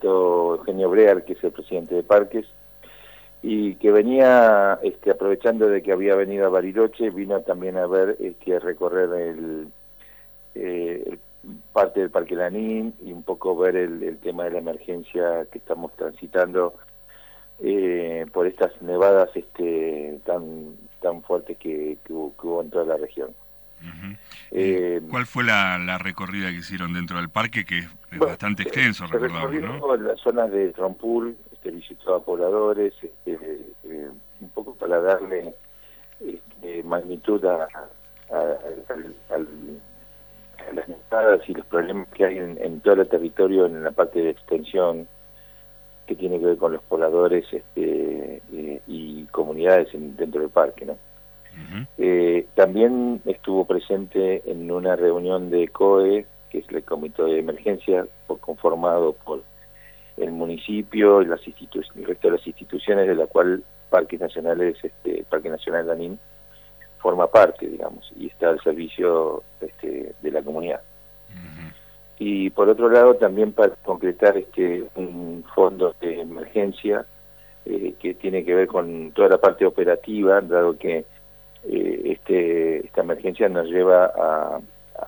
visitó Eugenio Brear, que es el presidente de Parques, y que venía aprovechando de que había venido a Bariloche, vino también a ver, a recorrer el parte del Parque Lanín y un poco ver el tema de la emergencia que estamos transitando por estas nevadas tan fuertes que hubo en toda la región. ¿Cuál fue la recorrida que hicieron dentro del parque, que es bastante extenso, recordamos, ¿no? Las zonas de Trompul, visitó a pobladores, un poco para darle magnitud a las nevadas y los problemas que hay en todo el territorio, en la parte de extensión que tiene que ver con los pobladores y comunidades dentro del parque, ¿no? También estuvo presente en una reunión de COE, que es el Comité de Emergencia, conformado por el municipio y el resto de las instituciones, de la cual Parques Nacionales, Parque Nacional Lanín forma parte, digamos, y está al servicio de la comunidad. Y por otro lado, también para concretar un fondo de emergencia que tiene que ver con toda la parte operativa, dado que esta emergencia nos lleva a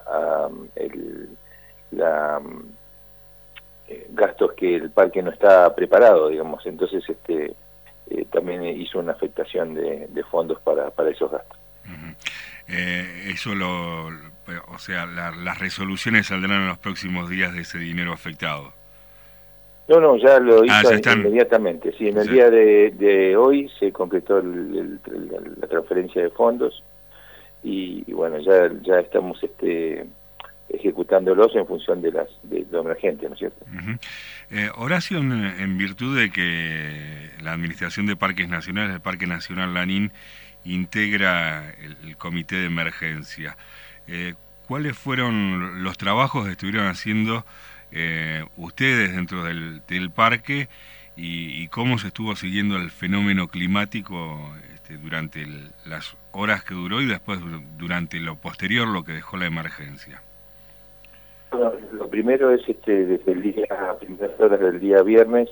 gastos que el parque no está preparado, digamos. Entonces también hizo una afectación de fondos para esos gastos. Eso o sea, las resoluciones saldrán en los próximos días de ese dinero afectado. No, ya lo hizo inmediatamente. Sí, en el día de hoy se concretó la transferencia de fondos y bueno, ya estamos ejecutándolos en función de lo emergente, ¿no es cierto? Horacio, en virtud de que la Administración de Parques Nacionales, el Parque Nacional Lanín, integra el Comité de Emergencia, ¿cuáles fueron los trabajos que estuvieron haciendo ustedes dentro del parque y cómo se estuvo siguiendo el fenómeno climático durante las horas que duró y después durante lo posterior, lo que dejó la emergencia? Bueno, lo primero es desde primeras horas del día viernes,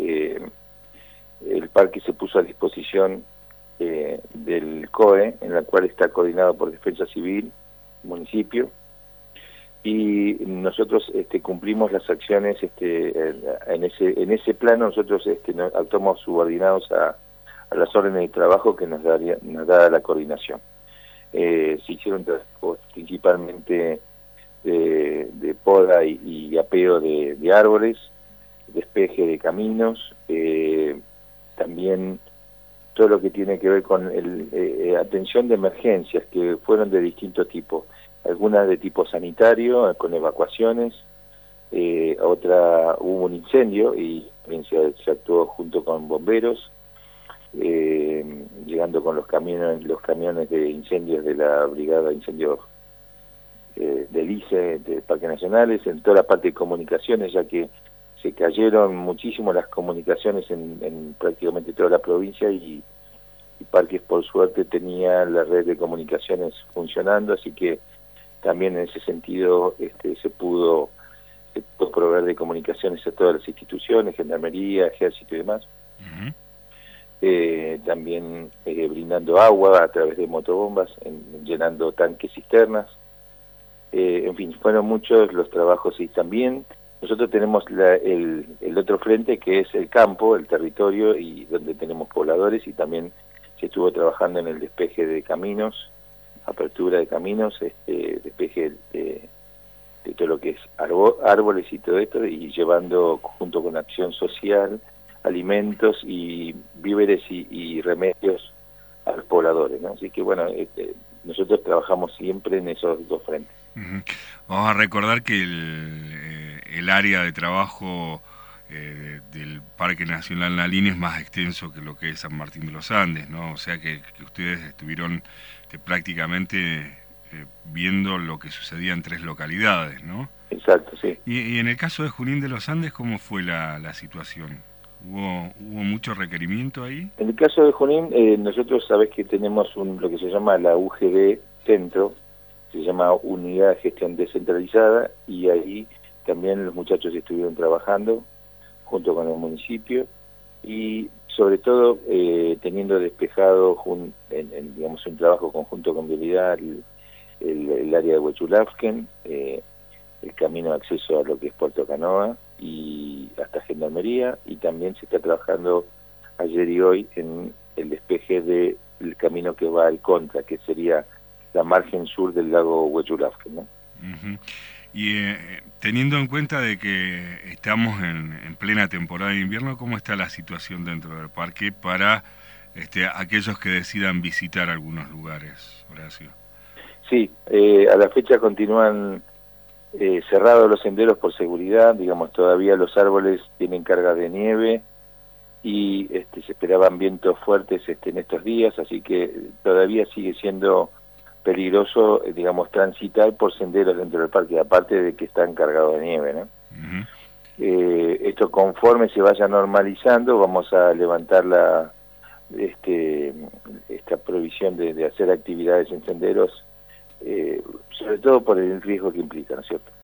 el parque se puso a disposición del COE, en la cual está coordinado por Defensa Civil, municipio, y nosotros cumplimos las acciones en ese plano. Nosotros actuamos subordinados a las órdenes de trabajo que nos da la coordinación. Se hicieron trabajos principalmente de poda y apeo de árboles, despeje de caminos, también todo lo que tiene que ver con atención de emergencias, que fueron de distinto tipo, algunas de tipo sanitario, con evacuaciones, otra hubo un incendio y también se actuó junto con bomberos, llegando con los camiones de incendios de la Brigada de Incendios del ICE, de Parques Nacionales, en toda la parte de comunicaciones, ya que se cayeron muchísimo las comunicaciones en prácticamente toda la provincia y Parques, por suerte, tenía la red de comunicaciones funcionando, así que también en ese sentido se pudo proveer de comunicaciones a todas las instituciones, Gendarmería, Ejército y demás. También brindando agua a través de motobombas, llenando tanques cisternas. En fin, fueron muchos los trabajos. Y también nosotros tenemos el otro frente, que es el campo, el territorio, y donde tenemos pobladores, y también se estuvo trabajando en el despeje de caminos, apertura de caminos, despeje de todo lo que es árboles y todo esto, y llevando junto con acción social alimentos y víveres y remedios a los pobladores, ¿no? Así que bueno, nosotros trabajamos siempre en esos dos frentes. Vamos a recordar que el área de trabajo del Parque Nacional Lanín es más extenso que lo que es San Martín de los Andes, ¿no? O sea que ustedes estuvieron prácticamente viendo lo que sucedía en 3 localidades, ¿no? Exacto, sí. Y en el caso de Junín de los Andes, ¿cómo fue la situación? ¿Hubo mucho requerimiento ahí? En el caso de Junín, nosotros sabés que tenemos lo que se llama la UGD Centro, se llama Unidad de Gestión Descentralizada, y ahí también los muchachos estuvieron trabajando junto con el municipio, y sobre todo teniendo despejado digamos, un trabajo conjunto con Vialidad, el área de Huechulafken, el camino de acceso a lo que es Puerto Canoa y hasta Gendarmería, y también se está trabajando ayer y hoy en el despeje del camino que va al Contra, que sería la margen sur del lago Huechulafken, ¿no? Uh-huh. Y teniendo en cuenta de que estamos en plena temporada de invierno, ¿cómo está la situación dentro del parque para aquellos que decidan visitar algunos lugares, Horacio? Sí, a la fecha continúan cerrados los senderos por seguridad, digamos, todavía los árboles tienen carga de nieve y se esperaban vientos fuertes en estos días, así que todavía sigue siendo peligroso, digamos, transitar por senderos dentro del parque, aparte de que están cargados de nieve, ¿no? Uh-huh. Esto conforme se vaya normalizando, vamos a levantar esta prohibición de hacer actividades en senderos, sobre todo por el riesgo que implica, ¿no es cierto?